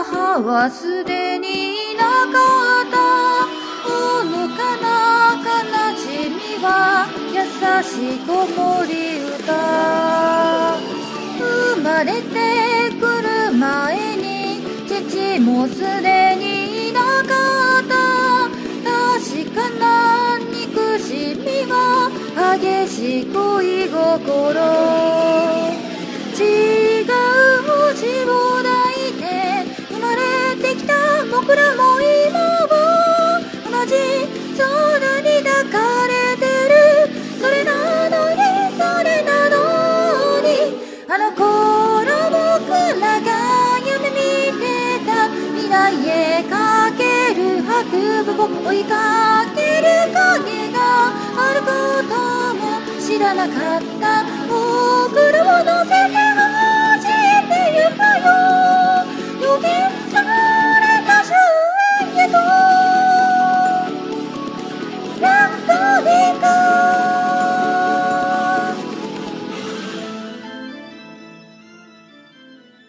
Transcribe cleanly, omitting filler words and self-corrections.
母はすでになかった。ほのかな悲しみは優しい子守歌。生まれてくる前に父もすでになかった。確かな憎しみは激しい恋心。違う星を抱いて生まれてきた僕らも今は同じ空に抱かれてる。それなのにあの頃僕らが夢見てた未来へかける白馬を追いかける影があることも知らなかった。僕らを乗せ